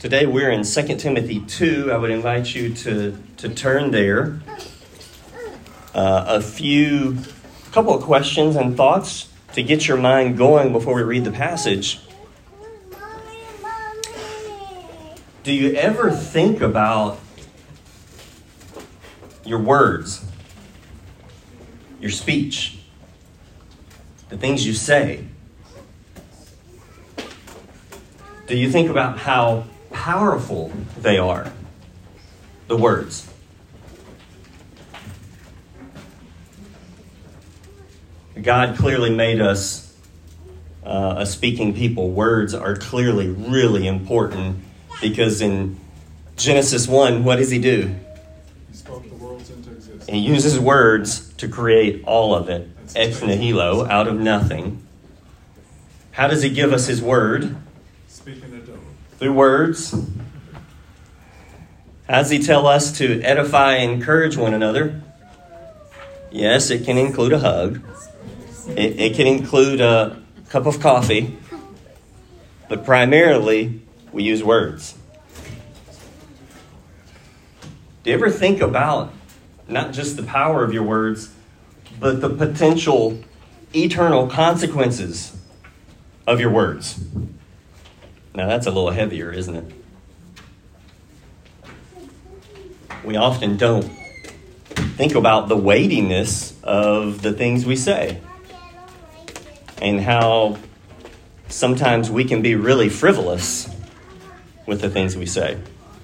Today we're in 2 Timothy 2. I would invite you to turn there. A couple of questions and thoughts to get your mind going before we read the passage. Do you ever think about your words, your speech, the things you say? Do you think about how powerful they are, the words? God clearly made us a speaking people. Words are clearly really important because in Genesis 1, what does he do? He spoke the worlds into existence. He uses words to create all of it, ex nihilo, out of nothing. How does he give us his word? Speaking the dough. Through words. How does he tell us to edify and encourage one another? Yes, it can include a hug. It can include a cup of coffee. But primarily, we use words. Do you ever think about not just the power of your words, but the potential eternal consequences of your words? Now that's a little heavier, isn't it? We often don't think about the weightiness of the things we say and how sometimes we can be really frivolous with the things we say.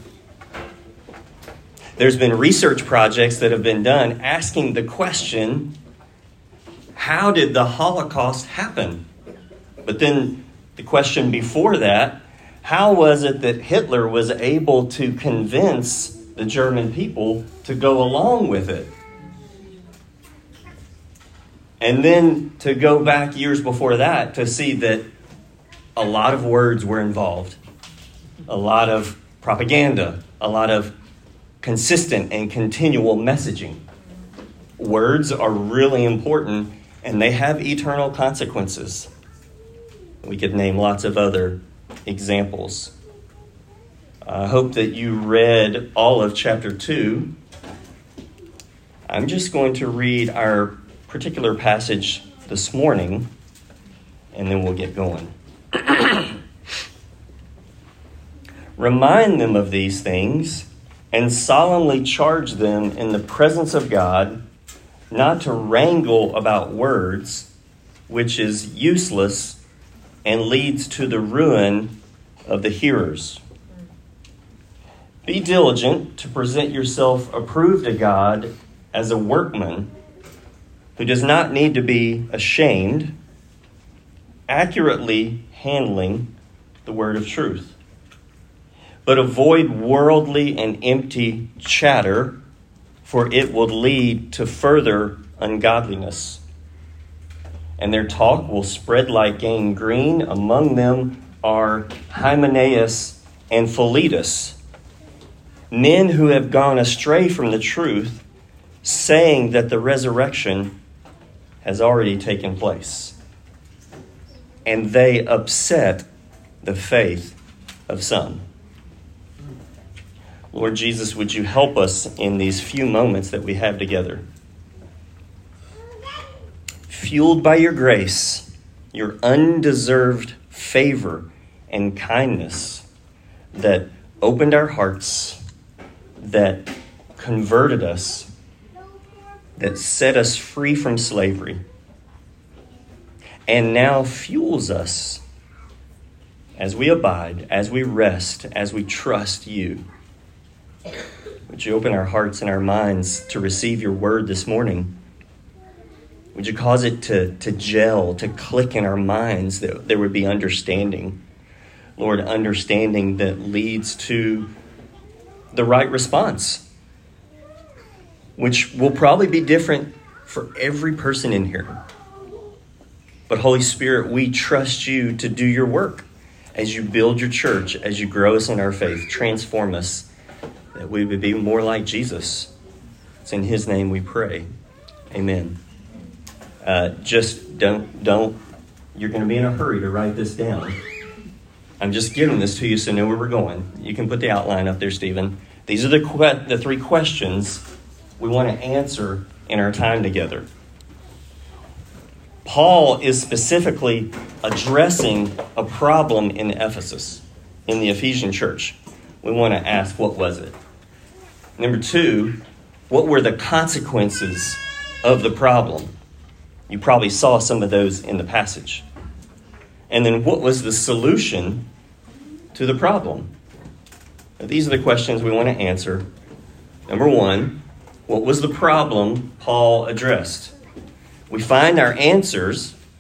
There's been research projects that have been done asking the question, how did the Holocaust happen? But then the question before that, how was it that Hitler was able to convince the German people to go along with it? And then to go back years before that to see that a lot of words were involved, a lot of propaganda, a lot of consistent and continual messaging. Words are really important and they have eternal consequences. We could name lots of other examples. I hope that you read all of chapter 2. I'm just going to read our particular passage this morning, and then we'll get going. Remind them of these things and solemnly charge them in the presence of God not to wrangle about words, which is useless and leads to the ruin of the hearers. Be diligent to present yourself approved to God as a workman who does not need to be ashamed, accurately handling the word of truth. But avoid worldly and empty chatter, for it will lead to further ungodliness. And their talk will spread like gangrene. Among them are Hymenaeus and Philetus, men who have gone astray from the truth, saying that the resurrection has already taken place. And they upset the faith of some. Lord Jesus, would you help us in these few moments that we have together? Fueled by your grace, your undeserved favor and kindness that opened our hearts, that converted us, that set us free from slavery, and now fuels us as we abide, as we rest, as we trust you. Would you open our hearts and our minds to receive your word this morning? Would you cause it to gel, to click in our minds, that there would be understanding? Lord, understanding that leads to the right response, which will probably be different for every person in here. But Holy Spirit, we trust you to do your work as you build your church, as you grow us in our faith, transform us, that we would be more like Jesus. It's in his name we pray. Amen. Just don't, you're going to be in a hurry to write this down. I'm just giving this to you so you know where we're going. You can put the outline up there, Stephen. These are the three questions we want to answer in our time together. Paul is specifically addressing a problem in Ephesus, in the Ephesian church. We want to ask, what was it? Number 2, what were the consequences of the problem? You probably saw some of those in the passage. And then what was the solution to the problem? Now, these are the questions we want to answer. Number 1, what was the problem Paul addressed? We find our answer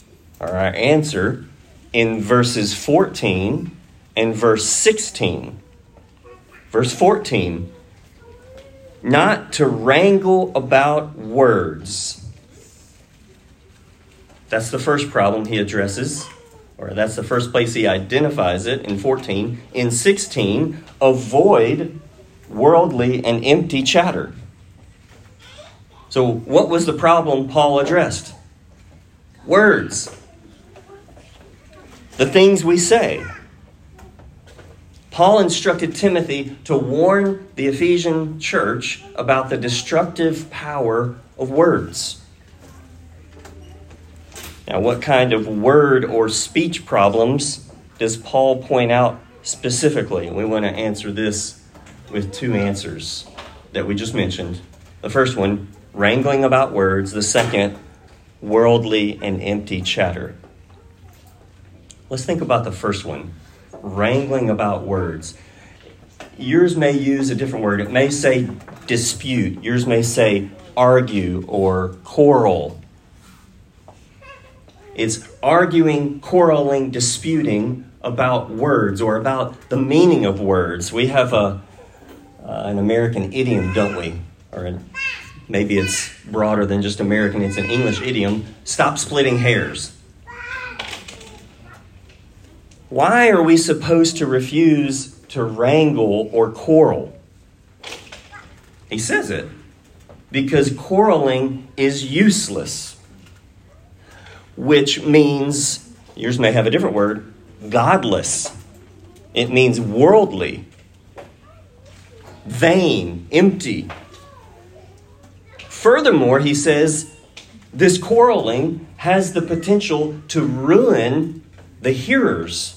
in verses 14 and verse 16. Verse 14, not to wrangle about words. That's the first problem he addresses, or that's the first place he identifies it in 14. In 16, avoid worldly and empty chatter. So what was the problem Paul addressed? Words. The things we say. Paul instructed Timothy to warn the Ephesian church about the destructive power of words. Now, what kind of word or speech problems does Paul point out specifically? We want to answer this with 2 answers that we just mentioned. The first one, wrangling about words. The second, worldly and empty chatter. Let's think about the first one, wrangling about words. Yours may use a different word. It may say dispute. Yours may say argue or quarrel. It's arguing, quarreling, disputing about words or about the meaning of words. We have an American idiom, don't we? Or maybe it's broader than just American. It's an English idiom. Stop splitting hairs. Why are we supposed to refuse to wrangle or quarrel? He says it because quarreling is useless, which means, yours may have a different word, godless. It means worldly, vain, empty. Furthermore, he says this quarreling has the potential to ruin the hearers.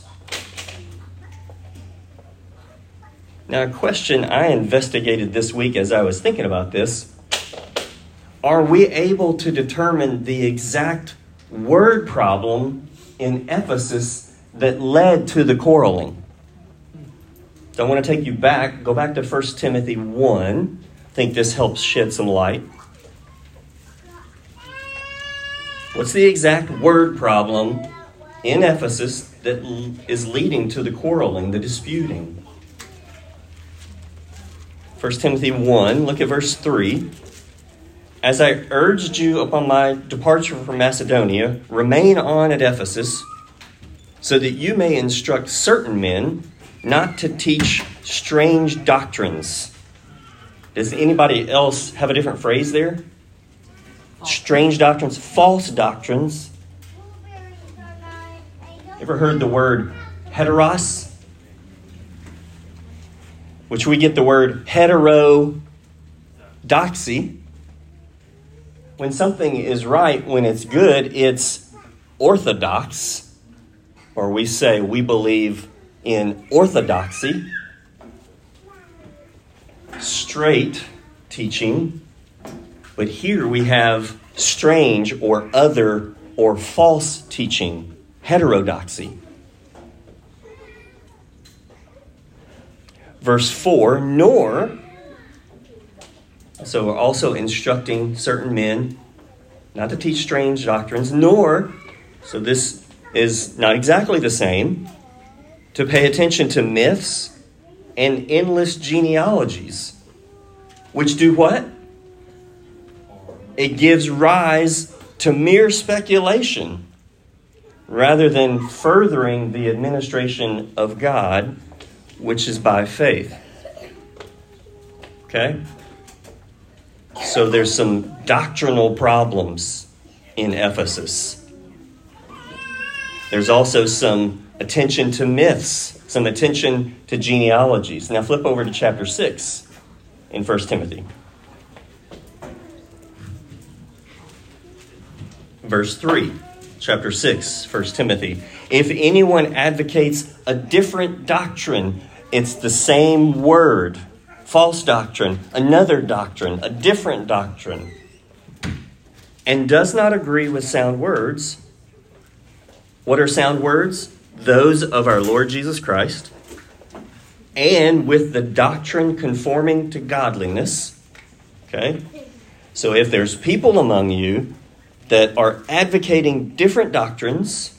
Now, a question I investigated this week as I was thinking about this, are we able to determine the exact word problem in Ephesus that led to the quarreling? So I want to take you back, go back to 1 Timothy 1. I think this helps shed some light. What's the exact word problem in Ephesus that is leading to the quarreling, the disputing? 1 Timothy 1, look at verse 3. As I urged you upon my departure from Macedonia, remain on at Ephesus, so that you may instruct certain men not to teach strange doctrines. Does anybody else have a different phrase there? Strange doctrines, false doctrines. Ever heard the word heteros? Which we get the word heterodoxy. When something is right, when it's good, it's orthodox. Or we say we believe in orthodoxy. Straight teaching. But here we have strange or other or false teaching. Heterodoxy. Verse 4, nor, so we're also instructing certain men not to teach strange doctrines, nor, so this is not exactly the same, to pay attention to myths and endless genealogies, which do what? It gives rise to mere speculation rather than furthering the administration of God, which is by faith. Okay? So there's some doctrinal problems in Ephesus. There's also some attention to myths, some attention to genealogies. Now flip over to chapter 6 in 1 Timothy. Verse 3, chapter 6, 1 Timothy. If anyone advocates a different doctrine, it's the same word. False doctrine, another doctrine, a different doctrine, and does not agree with sound words. What are sound words? Those of our Lord Jesus Christ, and with the doctrine conforming to godliness. Okay? So if there's people among you that are advocating different doctrines,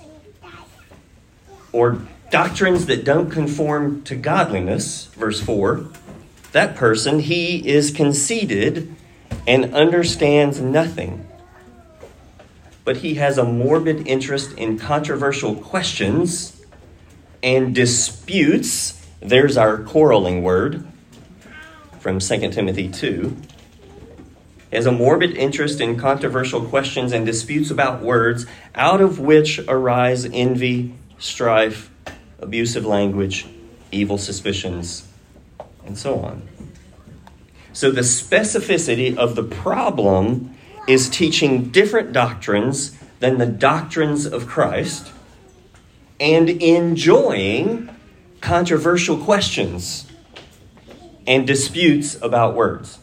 or doctrines that don't conform to godliness, verse 4, that person, he is conceited and understands nothing. But he has a morbid interest in controversial questions and disputes. There's our quarreling word from 2 Timothy 2. He has a morbid interest in controversial questions and disputes about words, out of which arise envy, strife, abusive language, evil suspicions, and so on. So the specificity of the problem is teaching different doctrines than the doctrines of Christ and enjoying controversial questions and disputes about words.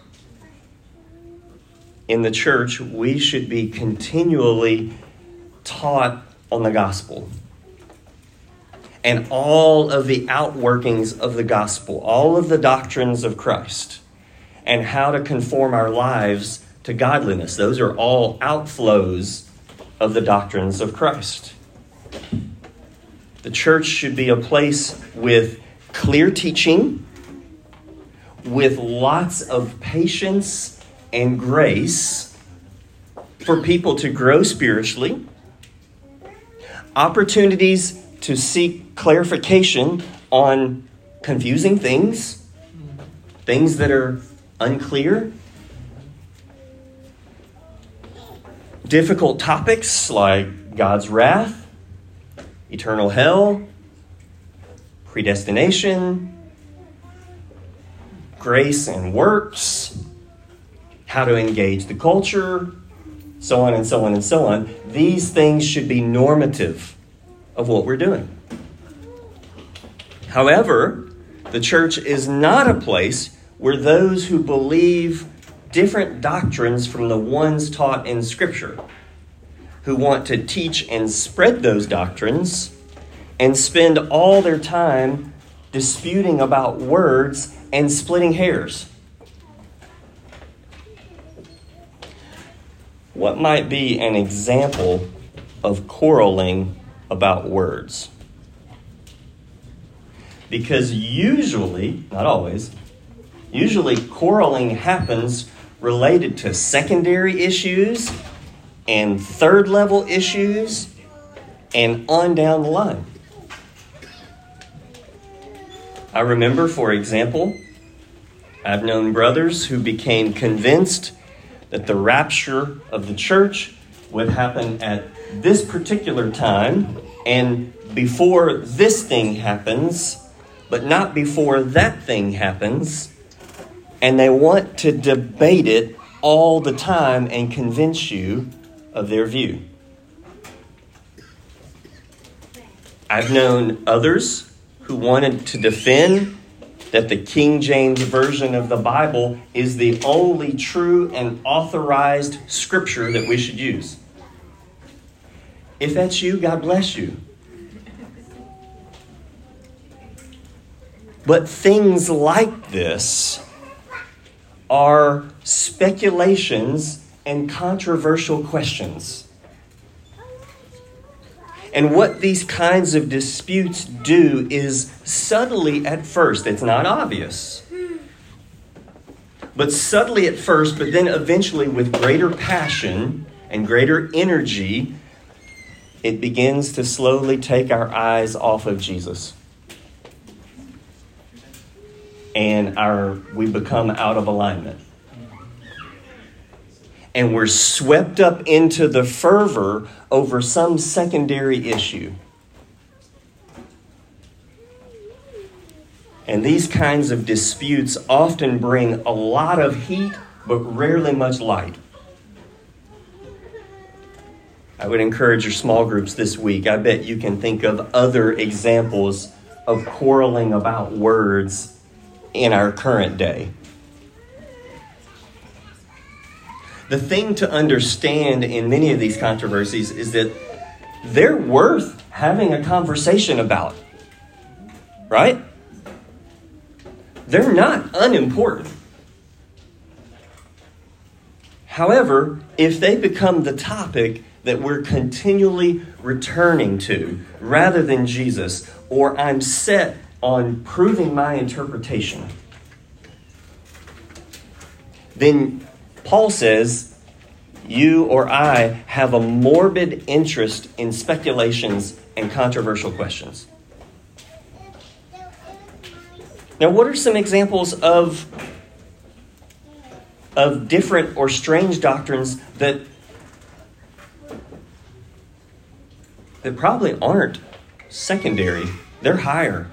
In the church, we should be continually taught on the gospel and all of the outworkings of the gospel, all of the doctrines of Christ, and how to conform our lives to godliness. Those are all outflows of the doctrines of Christ. The church should be a place with clear teaching, with lots of patience and grace for people to grow spiritually, opportunities to seek clarification on confusing things, things that are unclear, difficult topics like God's wrath, eternal hell, predestination, grace and works, how to engage the culture, so on and so on and so on. These things should be normative of what we're doing. However, the church is not a place where those who believe different doctrines from the ones taught in Scripture, who want to teach and spread those doctrines and spend all their time disputing about words and splitting hairs. What might be an example of quarreling about words? Because usually, not always, usually quarreling happens related to secondary issues and third level issues and on down the line. I remember, for example, I've known brothers who became convinced that the rapture of the church would happen at this particular time and before this thing happens, but not before that thing happens. And they want to debate it all the time and convince you of their view. I've known others who wanted to defend that the King James Version of the Bible is the only true and authorized scripture that we should use. If that's you, God bless you. But things like this are speculations and controversial questions. And what these kinds of disputes do is subtly at first, it's not obvious, but subtly at first, but then eventually with greater passion and greater energy, it begins to slowly take our eyes off of Jesus. And we become out of alignment. And we're swept up into the fervor over some secondary issue. And these kinds of disputes often bring a lot of heat, but rarely much light. I would encourage your small groups this week. I bet you can think of other examples of quarreling about words in our current day. The thing to understand in many of these controversies is that they're worth having a conversation about, right? They're not unimportant. However, if they become the topic that we're continually returning to rather than Jesus, or I'm set on proving my interpretation, then Paul says you or I have a morbid interest in speculations and controversial questions. Now, what are some examples of different or strange doctrines that probably aren't secondary? They're higher,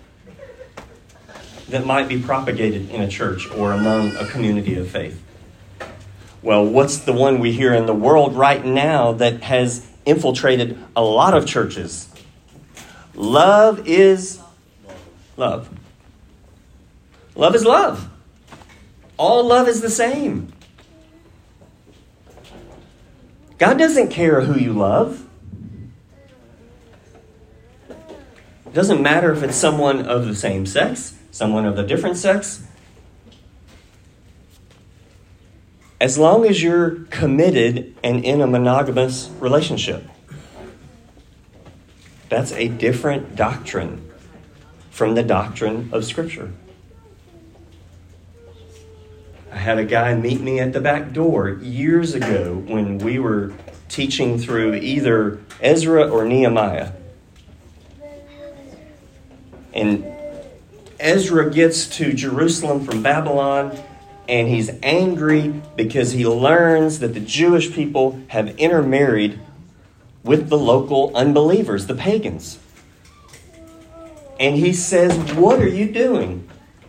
that might be propagated in a church or among a community of faith. Well, what's the one we hear in the world right now that has infiltrated a lot of churches? Love is love. Love is love. All love is the same. God doesn't care who you love. It doesn't matter if it's someone of the same sex, someone of a different sex. As long as you're committed and in a monogamous relationship. That's a different doctrine from the doctrine of Scripture. I had a guy meet me at the back door years ago when we were teaching through either Ezra or Nehemiah. And Ezra gets to Jerusalem from Babylon, and he's angry because he learns that the Jewish people have intermarried with the local unbelievers, the pagans. And he says, "What are you doing?"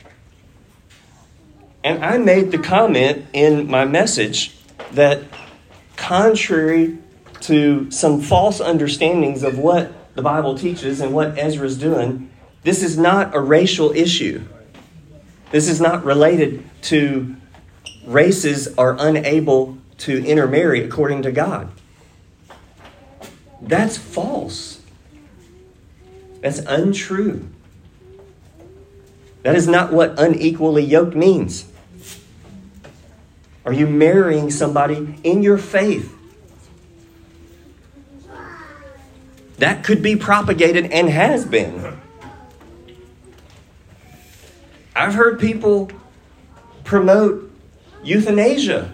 And I made the comment in my message that contrary to some false understandings of what the Bible teaches and what Ezra's doing, this is not a racial issue. This is not related to races are unable to intermarry according to God. That's false. That's untrue. That is not what unequally yoked means. Are you marrying somebody in your faith? That could be propagated and has been. I've heard people promote euthanasia.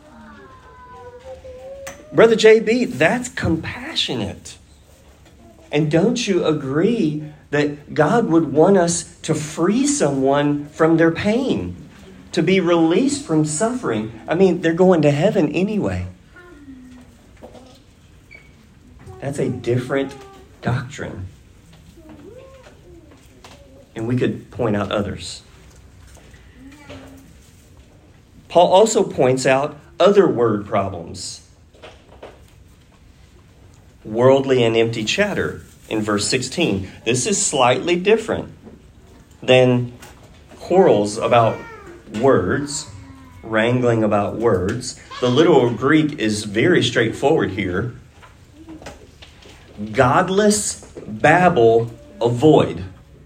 Brother JB, that's compassionate. And don't you agree that God would want us to free someone from their pain, to be released from suffering? I mean, they're going to heaven anyway. That's a different doctrine. And we could point out others. Paul also points out other word problems. Worldly and empty chatter in verse 16. This is slightly different than quarrels about words, wrangling about words. The literal Greek is very straightforward here. Godless babble avoid.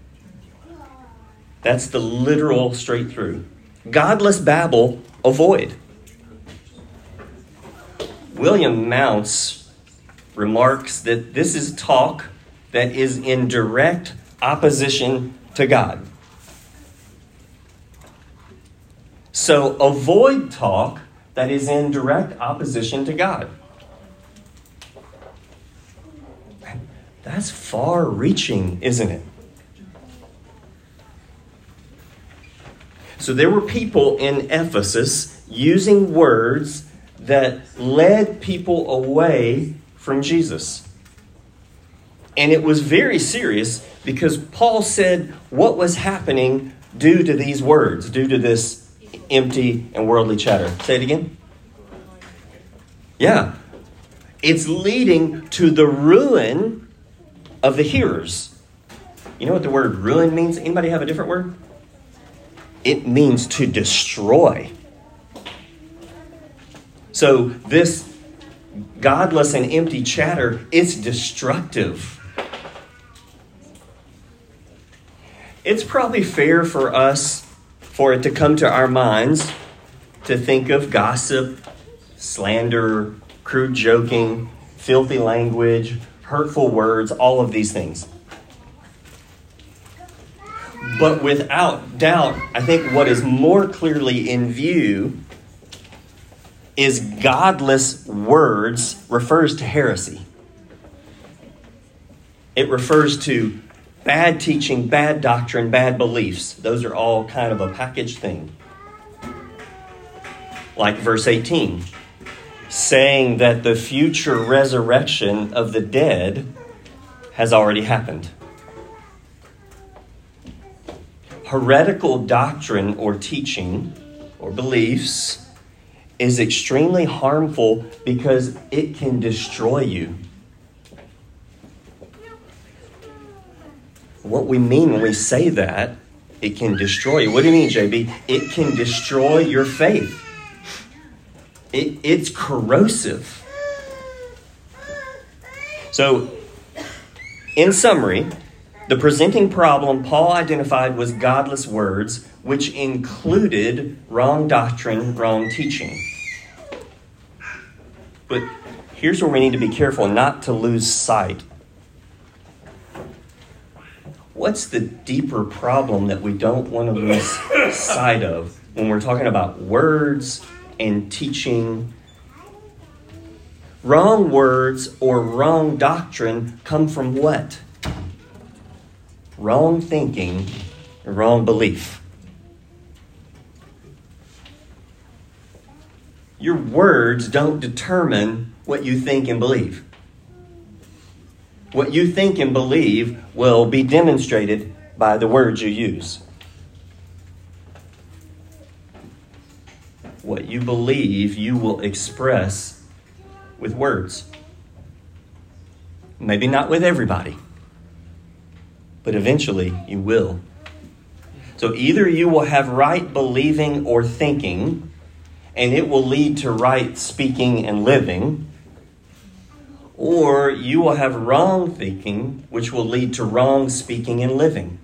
That's the literal straight through. Godless babble avoid. William Mounce remarks that this is talk that is in direct opposition to God. So avoid talk that is in direct opposition to God. That's far-reaching, isn't it? So there were people in Ephesus using words that led people away from Jesus. And it was very serious because Paul said what was happening due to these words, due to this empty and worldly chatter. Say it again. Yeah. It's leading to the ruin of the hearers. You know what the word ruin means? Anybody have a different word? It means to destroy. So this godless and empty chatter, it's destructive. It's probably fair for us, for it to come to our minds, to think of gossip, slander, crude joking, filthy language, hurtful words, all of these things. But without doubt, I think what is more clearly in view is godless words refers to heresy. It refers to bad teaching, bad doctrine, bad beliefs. Those are all kind of a packaged thing. Like verse 18, saying that the future resurrection of the dead has already happened. Heretical doctrine or teaching or beliefs is extremely harmful because it can destroy you. What we mean when we say that, it can destroy you. What do you mean, JB? It can destroy your faith. It's corrosive. So, in summary, the presenting problem Paul identified was godless words, which included wrong doctrine, wrong teaching. But here's where we need to be careful not to lose sight. What's the deeper problem that we don't want to lose sight of when we're talking about words and teaching? Wrong words or wrong doctrine come from what? Wrong thinking, wrong belief. Your words don't determine what you think and believe. What you think and believe will be demonstrated by the words you use. What you believe, you will express with words. Maybe not with everybody, but eventually you will. So either you will have right believing or thinking, and it will lead to right speaking and living, or you will have wrong thinking, which will lead to wrong speaking and living.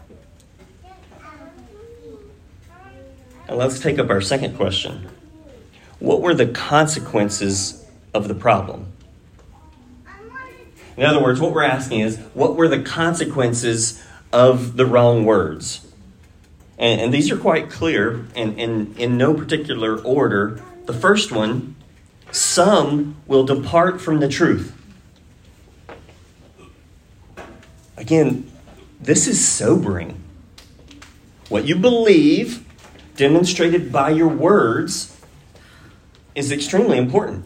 And let's take up our second question. What were the consequences of the problem? In other words, what we're asking is, what were the consequences of the wrong words? And these are quite clear and in no particular order. The first one, some will depart from the truth. Again, this is sobering. What you believe, demonstrated by your words, is extremely important.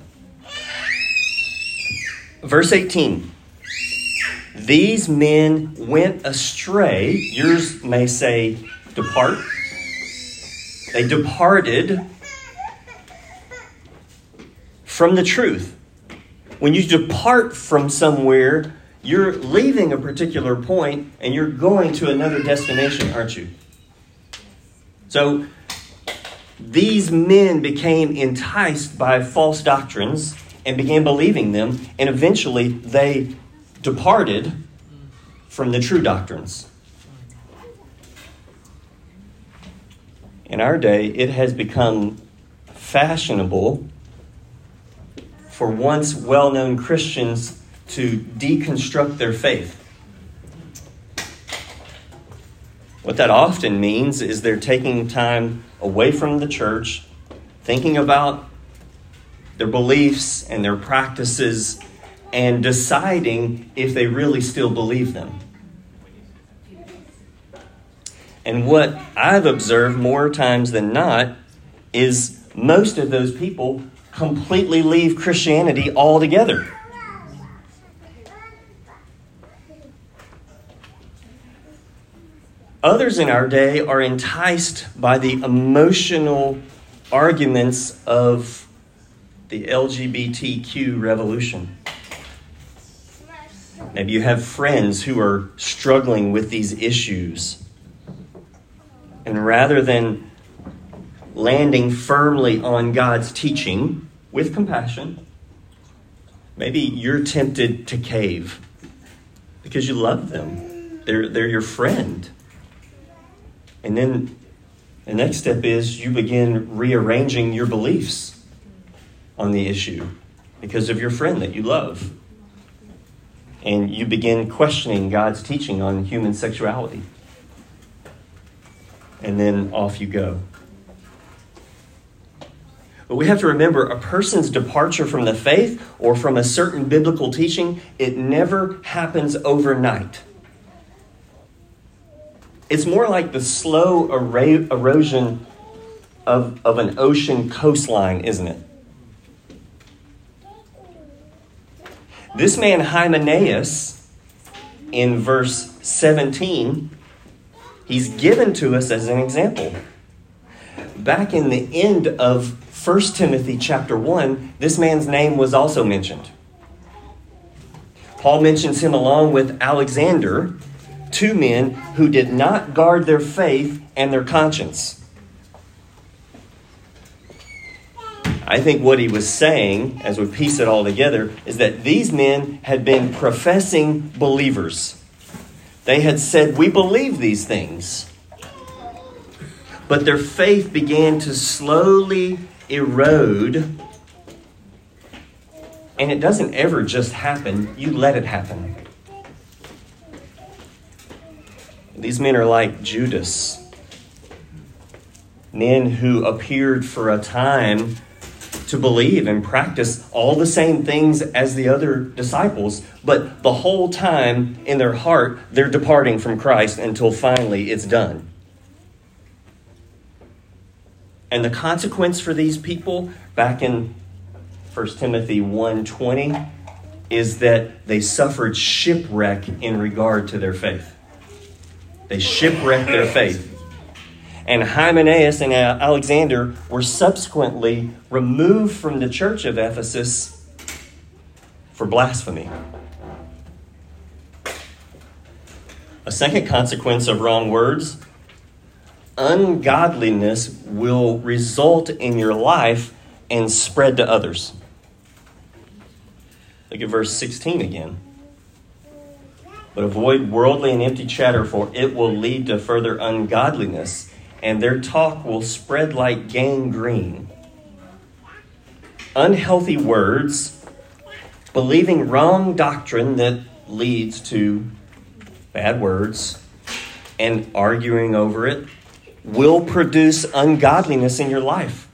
Verse 18. These men went astray. Yours may say depart. They departed from the truth. When you depart from somewhere, you're leaving a particular point and you're going to another destination, aren't you? So these men became enticed by false doctrines and began believing them, and eventually they departed from the true doctrines. In our day, it has become fashionable for once well-known Christians to deconstruct their faith. What that often means is they're taking time away from the church, thinking about their beliefs and their practices, and deciding if they really still believe them. And what I've observed more times than not is most of those people completely leave Christianity altogether. Others in our day are enticed by the emotional arguments of the LGBTQ revolution. Maybe you have friends who are struggling with these issues. And rather than landing firmly on God's teaching with compassion, maybe you're tempted to cave because you love them. They're your friend. And then the next step is you begin rearranging your beliefs on the issue because of your friend that you love. And you begin questioning God's teaching on human sexuality. And then off you go. But we have to remember, a person's departure from the faith or from a certain biblical teaching, it never happens overnight. It's more like the slow erosion of an ocean coastline, isn't it? This man Hymenaeus, in verse 17, he's given to us as an example. Back in the end of 1 Timothy chapter 1, this man's name was also mentioned. Paul mentions him along with Alexander, two men who did not guard their faith and their conscience. I think what he was saying, as we piece it all together, is that these men had been professing believers. They had said, we believe these things. But their faith began to slowly erode. And it doesn't ever just happen. You let it happen. These men are like Judas. Men who appeared for a time to believe and practice all the same things as the other disciples, but the whole time in their heart, they're departing from Christ until finally it's done. And the consequence for these people, back in 1 Timothy 1:20, is that they suffered shipwreck in regard to their faith. They shipwrecked their faith. And Hymenaeus and Alexander were subsequently removed from the church of Ephesus for blasphemy. A second consequence of wrong words: ungodliness will result in your life and spread to others. Look at verse 16 again. But avoid worldly and empty chatter, for it will lead to further ungodliness, and their talk will spread like gangrene. Unhealthy words, believing wrong doctrine that leads to bad words, and arguing over it will produce ungodliness in your life.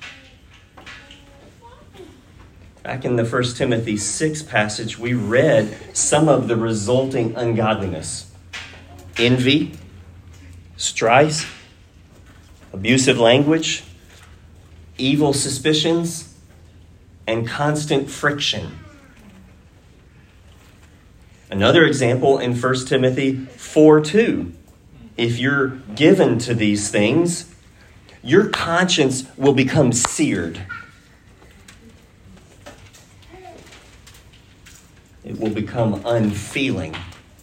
Back in the 1 Timothy 6 passage, we read some of the resulting ungodliness: envy, strife, abusive language, evil suspicions, and constant friction. Another example in 1 Timothy 4:2. If you're given to these things, your conscience will become seared. It will become unfeeling.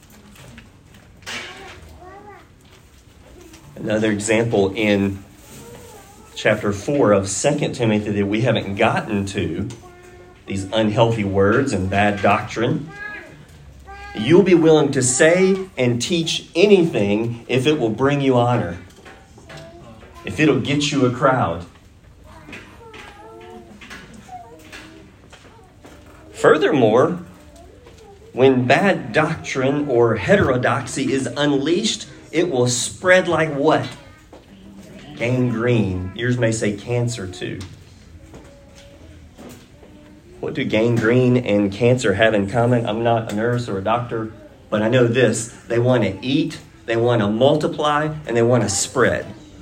Another example in chapter 4 of 2 Timothy that we haven't gotten to, these unhealthy words and bad doctrine. You'll be willing to say and teach anything if it will bring you honor, if it'll get you a crowd. Furthermore, when bad doctrine or heterodoxy is unleashed, it will spread like what? Gangrene. Yours may say cancer too. What do gangrene and cancer have in common? I'm not a nurse or a doctor, but I know this. They want to eat, they want to multiply, and they want to spread.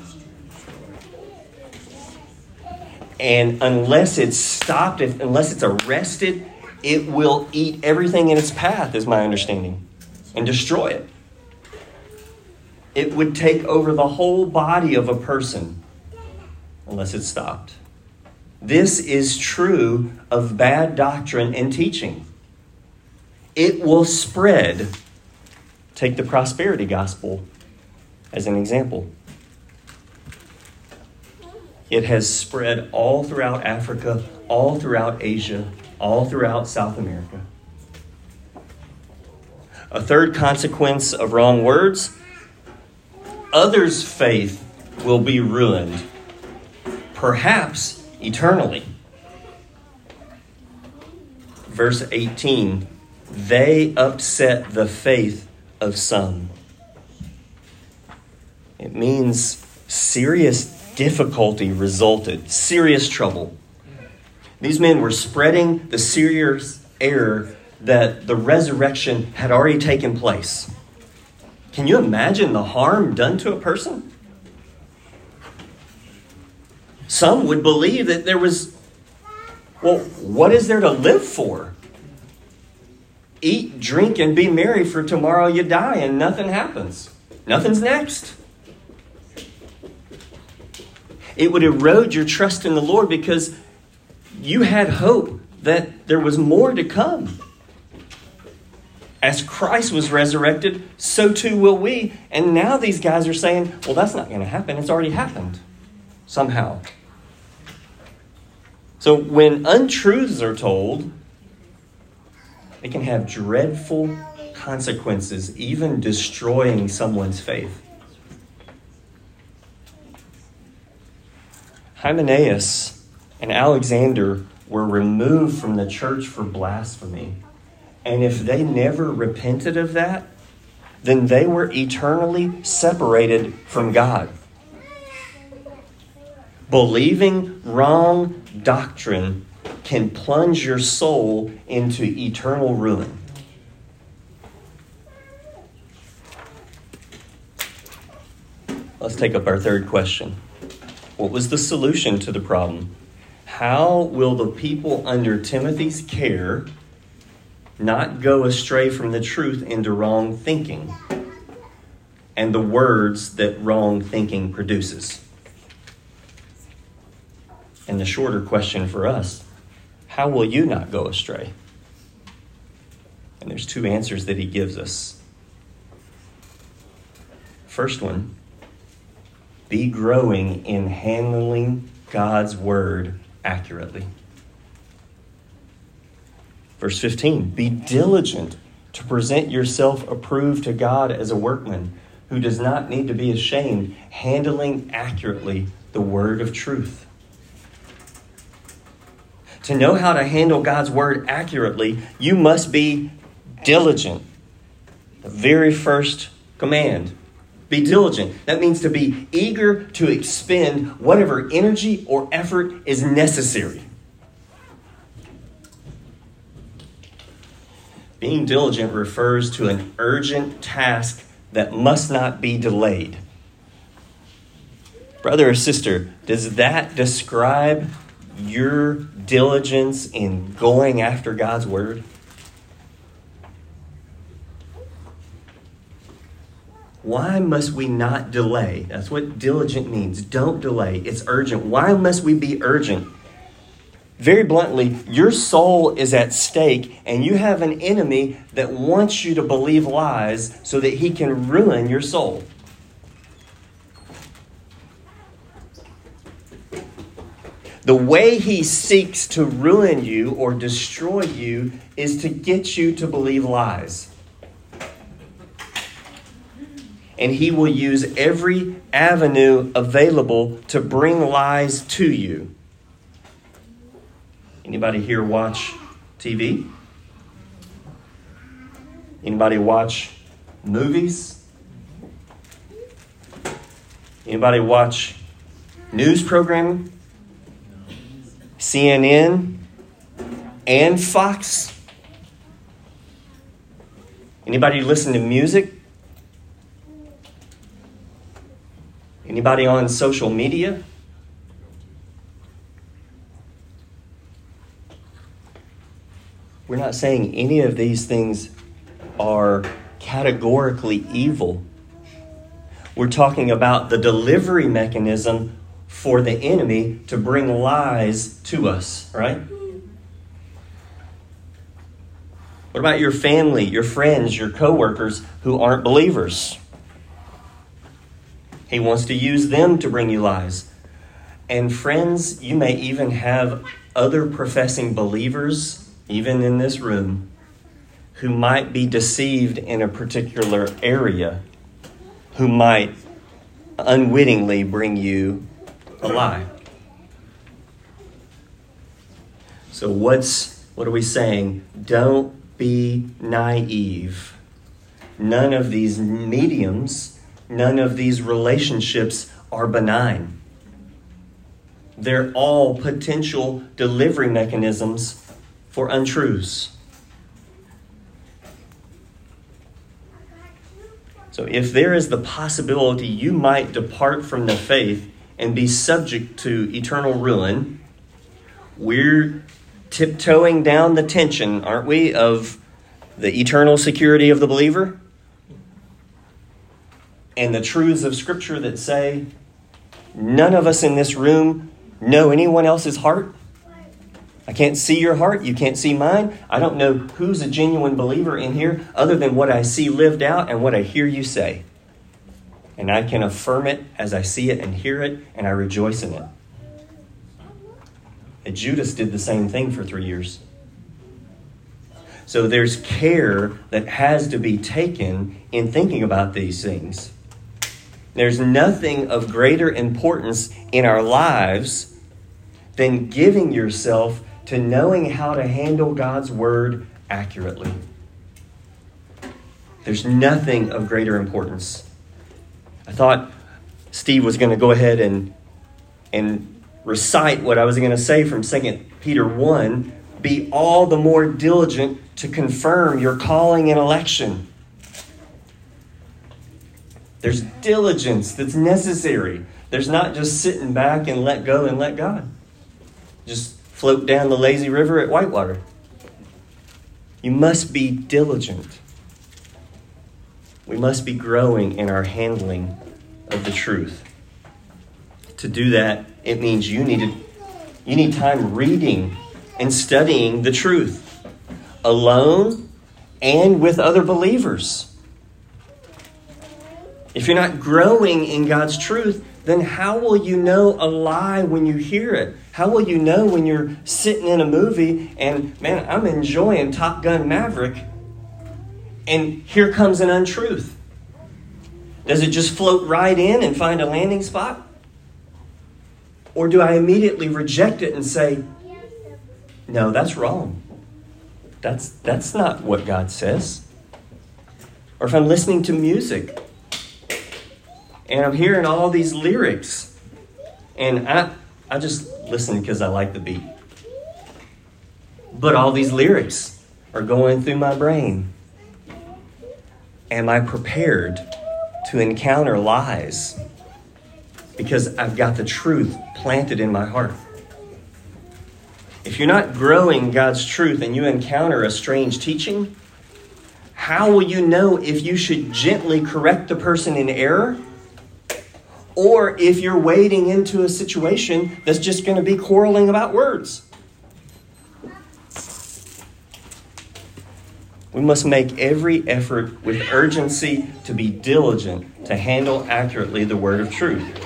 And unless it's stopped, unless it's arrested, it will eat everything in its path, is my understanding, and destroy it. It would take over the whole body of a person unless it stopped. This is true of bad doctrine and teaching. It will spread. Take the prosperity gospel as an example. It has spread all throughout Africa, all throughout Asia, all throughout South America. A third consequence of wrong words: others' faith will be ruined, perhaps eternally. Verse 18, they upset the faith of some. It means serious difficulty resulted, serious trouble. These men were spreading the serious error that the resurrection had already taken place. Can you imagine the harm done to a person? Some would believe that there was, well, what is there to live for? Eat, drink, and be merry, for tomorrow you die and nothing happens. Nothing's next. It would erode your trust in the Lord because you had hope that there was more to come. As Christ was resurrected, so too will we. And now these guys are saying, well, that's not going to happen. It's already happened somehow. So when untruths are told, it can have dreadful consequences, even destroying someone's faith. Hymenaeus and Alexander were removed from the church for blasphemy. And if they never repented of that, then they were eternally separated from God. Believing wrong doctrine can plunge your soul into eternal ruin. Let's take up our third question. What was the solution to the problem? How will the people under Timothy's care not go astray from the truth into wrong thinking and the words that wrong thinking produces? And the shorter question for us, how will you not go astray? And there's two answers that he gives us. First one, be growing in handling God's word accurately. Verse 15, be diligent to present yourself approved to God as a workman who does not need to be ashamed, handling accurately the word of truth. To know how to handle God's word accurately, you must be diligent. The very first command. Be diligent. That means to be eager to expend whatever energy or effort is necessary. Being diligent refers to an urgent task that must not be delayed. Brother or sister, does that describe your diligence in going after God's word? Why must we not delay? That's what diligent means. Don't delay. It's urgent. Why must we be urgent? Very bluntly, your soul is at stake, and you have an enemy that wants you to believe lies so that he can ruin your soul. The way he seeks to ruin you or destroy you is to get you to believe lies. And he will use every avenue available to bring lies to you. Anybody here watch TV? Anybody watch movies? Anybody watch news programming? CNN and Fox? Anybody listen to music? Anybody on social media? We're not saying any of these things are categorically evil. We're talking about the delivery mechanism for the enemy to bring lies to us, right? What about your family, your friends, your coworkers who aren't believers? He wants to use them to bring you lies. And friends, you may even have other professing believers, even in this room, who might be deceived in a particular area, who might unwittingly bring you a lie. So what are we saying? Don't be naive. None of these mediums, none of these relationships are benign. They're all potential delivery mechanisms for untruths. So if there is the possibility you might depart from the faith and be subject to eternal ruin, we're tiptoeing down the tension, aren't we, of the eternal security of the believer and the truths of Scripture that say none of us in this room know anyone else's heart. I can't see your heart. You can't see mine. I don't know who's a genuine believer in here other than what I see lived out and what I hear you say. And I can affirm it as I see it and hear it, and I rejoice in it. And Judas did the same thing for 3 years. So there's care that has to be taken in thinking about these things. There's nothing of greater importance in our lives than giving yourself to knowing how to handle God's word accurately. There's nothing of greater importance. I thought Steve was going to go ahead and recite what I was going to say from 2 Peter 1. Be all the more diligent to confirm your calling and election. There's diligence that's necessary. There's not just sitting back and let go and let God. Just float down the lazy river at Whitewater. You must be diligent. We must be growing in our handling of the truth. To do that, it means you need time reading and studying the truth, alone and with other believers. If you're not growing in God's truth, then how will you know a lie when you hear it? How will you know when you're sitting in a movie and, man, I'm enjoying Top Gun Maverick, and here comes an untruth? Does it just float right in and find a landing spot? Or do I immediately reject it and say, no, that's wrong. That's not what God says. Or if I'm listening to music and I'm hearing all these lyrics and I just listen because I like the beat. But all these lyrics are going through my brain. Am I prepared to encounter lies? Because I've got the truth planted in my heart. If you're not growing God's truth and you encounter a strange teaching, how will you know if you should gently correct the person in error? Or if you're wading into a situation that's just going to be quarreling about words? We must make every effort with urgency to be diligent to handle accurately the word of truth.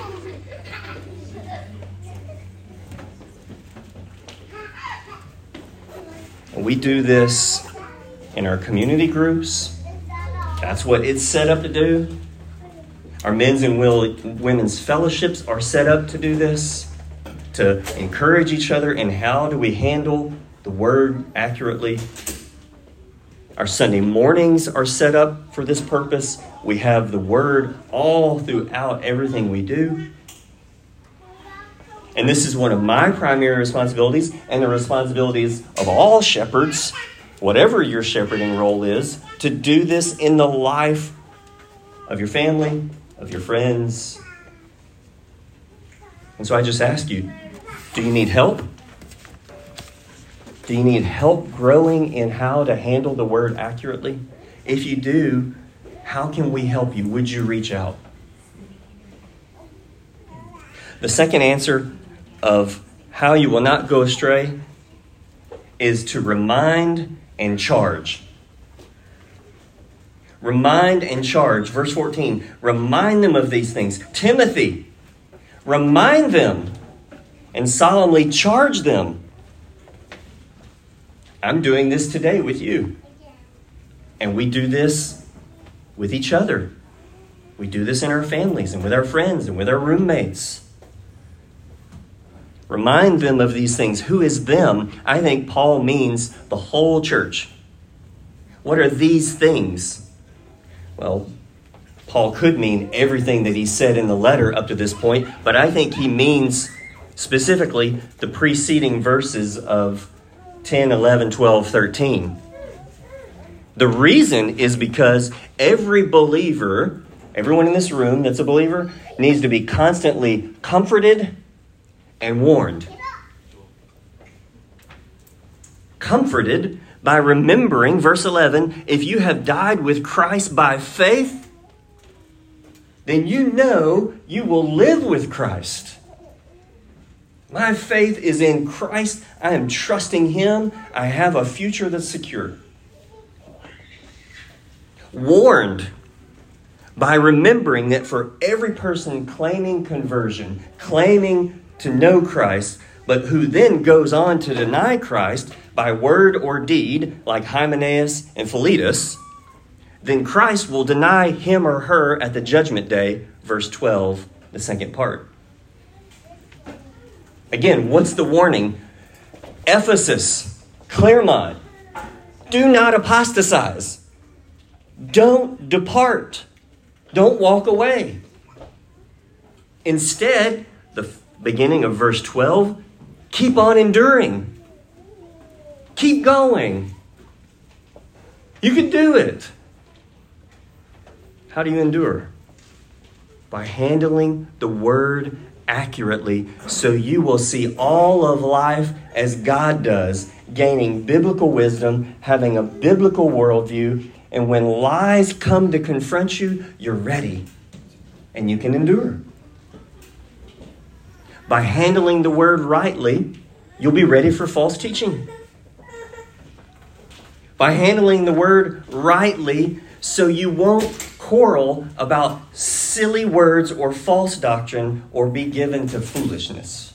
We do this in our community groups. That's what it's set up to do. Our men's and women's fellowships are set up to do this, to encourage each other in how do we handle the word accurately. Our Sunday mornings are set up for this purpose. We have the word all throughout everything we do. And this is one of my primary responsibilities and the responsibilities of all shepherds, whatever your shepherding role is, to do this in the life of your family, of your friends. And so I just ask you, do you need help? Do you need help growing in how to handle the word accurately? If you do, how can we help you? Would you reach out? The second answer of how you will not go astray is to remind and charge. Remind and charge. Verse 14, remind them of these things. Timothy, remind them and solemnly charge them. I'm doing this today with you. And we do this with each other. We do this in our families and with our friends and with our roommates. Remind them of these things. Who is them? I think Paul means the whole church. What are these things? Well, Paul could mean everything that he said in the letter up to this point, but I think he means specifically the preceding verses of 10, 11, 12, 13. The reason is because every believer, everyone in this room that's a believer, needs to be constantly comforted and warned. Comforted by remembering, verse 11, if you have died with Christ by faith, then you know you will live with Christ. My faith is in Christ. I am trusting Him. I have a future that's secure. Warned by remembering that for every person claiming conversion, claiming to know Christ, but who then goes on to deny Christ by word or deed, like Hymenaeus and Philetus, then Christ will deny him or her at the judgment day, verse 12, the second part. Again, what's the warning? Ephesus, Claremont, do not apostatize. Don't depart. Don't walk away. Instead, the beginning of verse 12, keep on enduring. Keep going. You can do it. How do you endure? By handling the word accurately, so you will see all of life as God does, gaining biblical wisdom, having a biblical worldview, and when lies come to confront you, you're ready and you can endure. By handling the word rightly, you'll be ready for false teaching. By handling the word rightly, so you won't quarrel about silly words or false doctrine or be given to foolishness.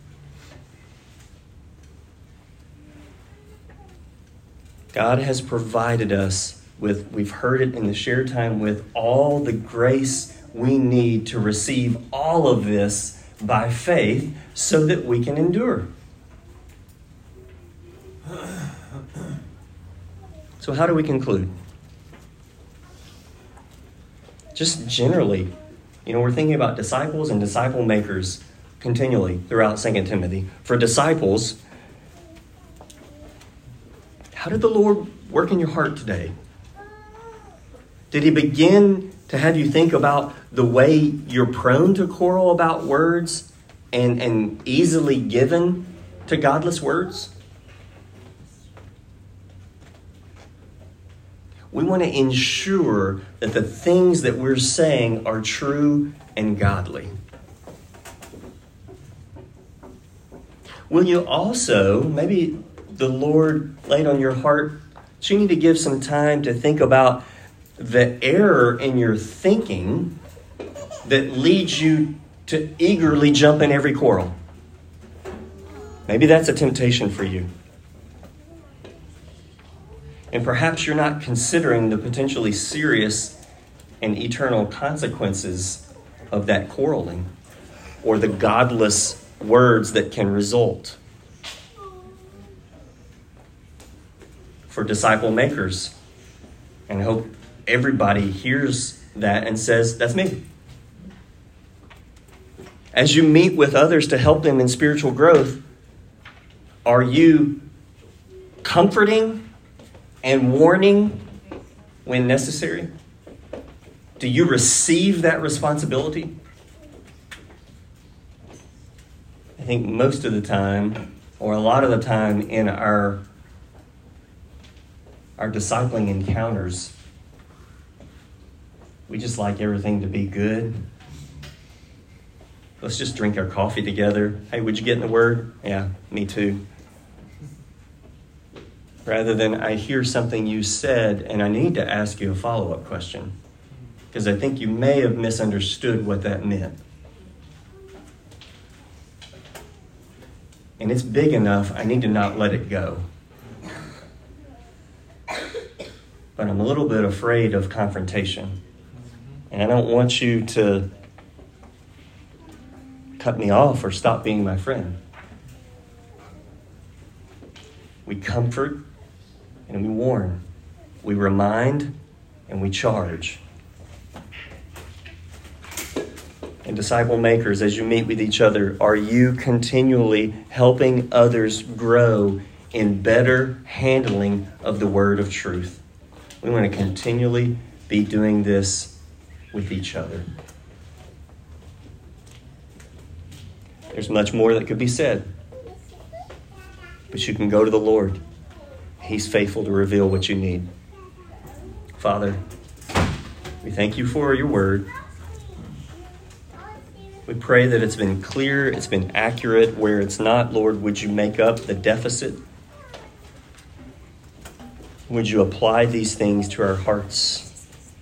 God has provided us with, we've heard it in the share time, with all the grace we need to receive all of this by faith so that we can endure. So how do we conclude? Just generally, we're thinking about disciples and disciple makers continually throughout 2 Timothy. For disciples, how did the Lord work in your heart today? Did He begin to have you think about the way you're prone to quarrel about words and easily given to godless words? We want to ensure that the things that we're saying are true and godly. Will you also, maybe the Lord laid on your heart, that you need to give some time to think about the error in your thinking that leads you to eagerly jump in every quarrel. Maybe that's a temptation for you. And perhaps you're not considering the potentially serious and eternal consequences of that quarreling or the godless words that can result. For disciple makers, and I hope everybody hears that and says, that's me. As you meet with others to help them in spiritual growth, are you comforting and warning when necessary? Do you receive that responsibility? I think most of the time, or a lot of the time in our discipling encounters, we just like everything to be good Let's just drink our coffee together. Hey, would you get in the Word? Yeah, me too. Rather than I hear something you said and I need to ask you a follow-up question because I think you may have misunderstood what that meant. And it's big enough, I need to not let it go. But I'm a little bit afraid of confrontation. And I don't want you to cut me off or stop being my friend. We comfort and we warn. We remind and we charge. And disciple makers, as you meet with each other, are you continually helping others grow in better handling of the word of truth? We want to continually be doing this with each other. There's much more that could be said, but you can go to the Lord. He's faithful to reveal what you need. Father, we thank you for your word. We pray that it's been clear, it's been accurate. Where it's not, Lord, would you make up the deficit? Would you apply these things to our hearts?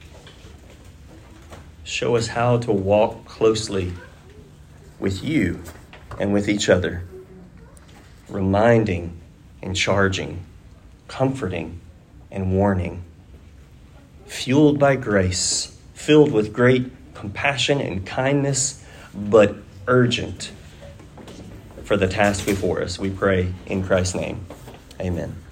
Show us how to walk closely with you and with each other, reminding and charging, comforting and warning, fueled by grace, filled with great compassion and kindness, but urgent for the task before us. We pray in Christ's name. Amen.